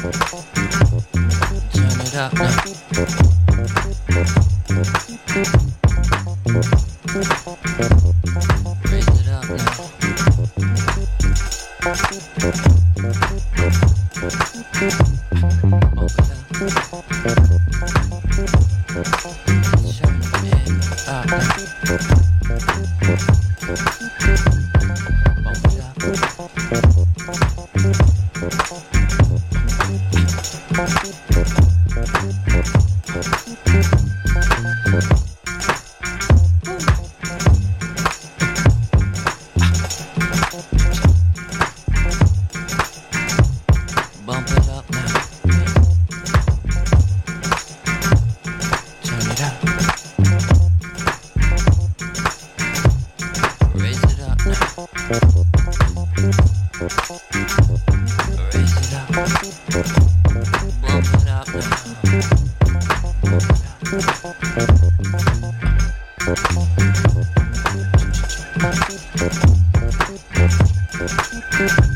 Turn it up now. Raise it up now. Open up. Turn it up now. Open up. Bump it up now. Turn it up. Raise it up now. Raise it up. Bump it up now. Bump it up.